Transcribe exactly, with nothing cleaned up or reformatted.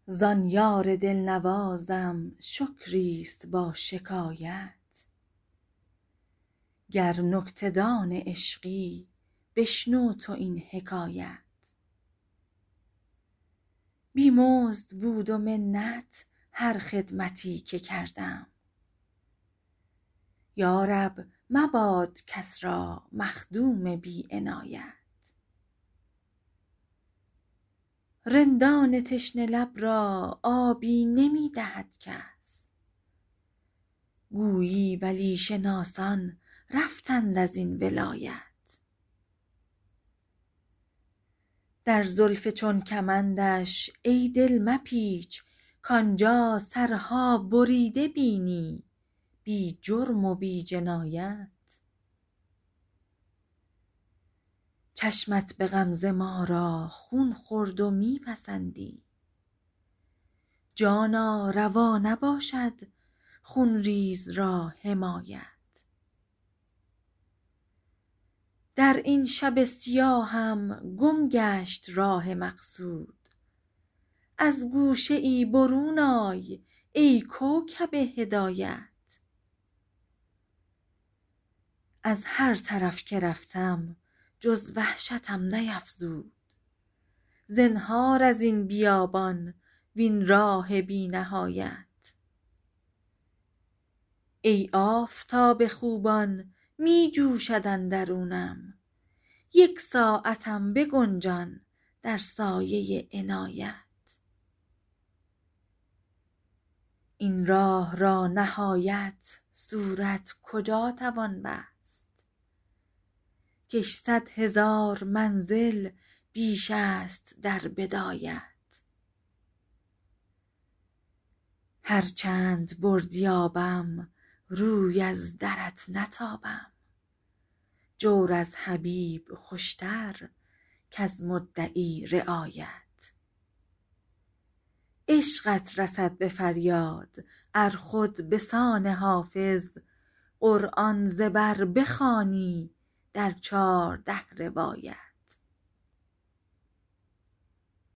زان یار دلنوازم شکریست با شکایت. گر نکته دان عشقی بشنو تو این حکایت. بی مزد بود و منت هر خدمتی که کردم. یارب مباد کس را مخدوم بی عنایت. رندان تشنه لب را آبی نمی دهد کس. گویی ولی شناسان رفتند از این ولایت. در زلف چون کمندش ای دل مپیچ کآنجا سرها بریده بینی بی جرم و بی جنایت. چشمت به غمزه ما را خون خورد و می پسندی. جانا روا نباشد خونریز را حمایت. در این شب سیاهم گم گشت راه مقصود. از گوشه ای برون آی ای کوکب هدایت. از هر طرف که رفتم جز وحشتم نیفزود. زنهار از این بیابان وین راه بی نهایت. ای آفتاب خوبان می جوشد اندرونم. یک ساعتم بگنجان در سایه عنایت. این راه را نهایت صورت کجا توان بست. کش صد هزار منزل بیش است در بدایت. هر چند بردیابم روی از درت نتابم. جور از حبیب خوشتر کز مدعی رعایت. عشقت رسد به فریاد ار خود به سان حافظ قرآن ز بر بخوانی در چارده روایت.